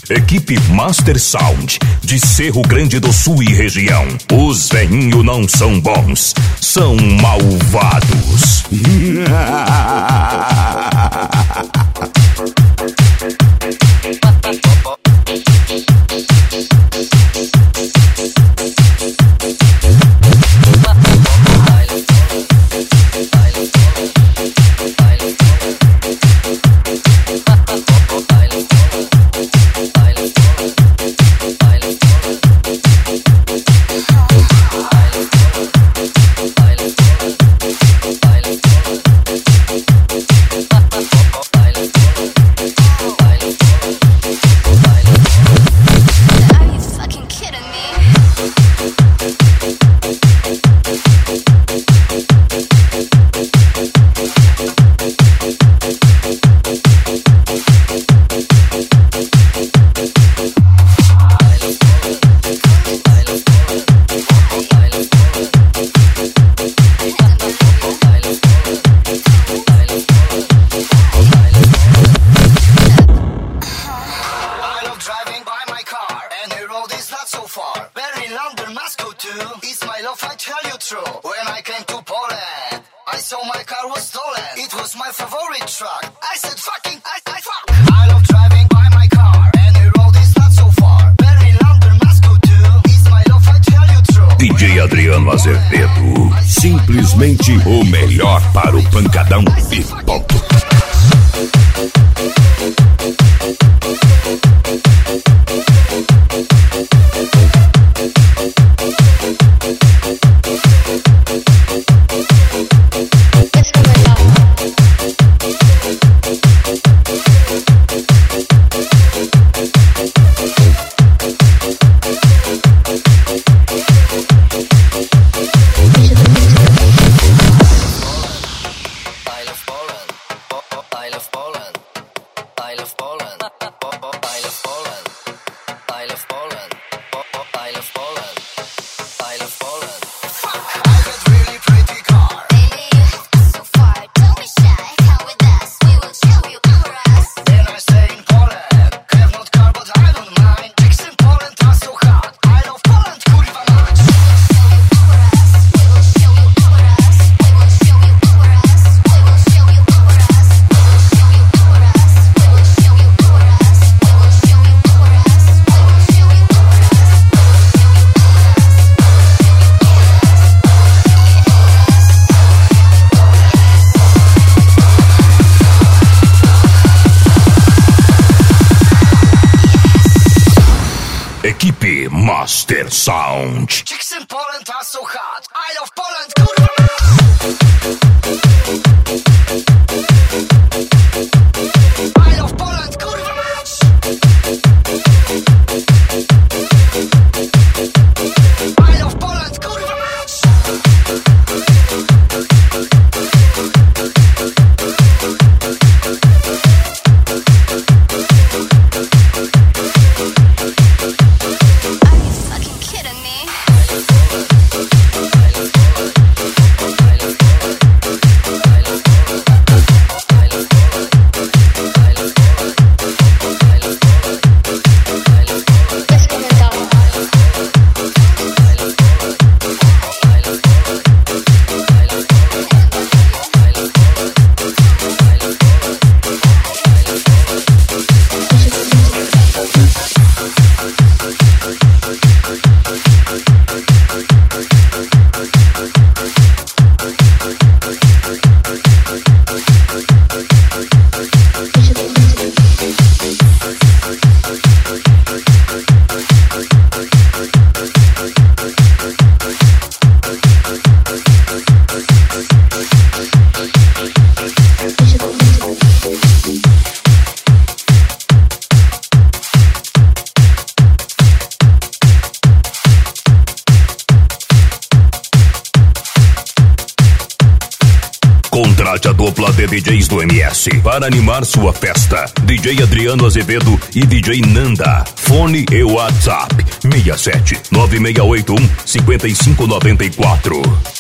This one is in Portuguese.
Equipe Master Sound, de Cerro Grande do Sul e região. Os veinhos não são bons, são malvados. DJ Adriano Azevedo, simplesmente o melhor para o pancadão e ponto. Equipe Master Sound. Chicks in Poland are so hot. I love Poland, kurwa. I love Poland, kurwa. I love Poland, kurwa. Contrate a dupla de DJs do MS para animar sua festa. DJ Adriano Azevedo e DJ Nanda. Fone e WhatsApp 67 9681 5594.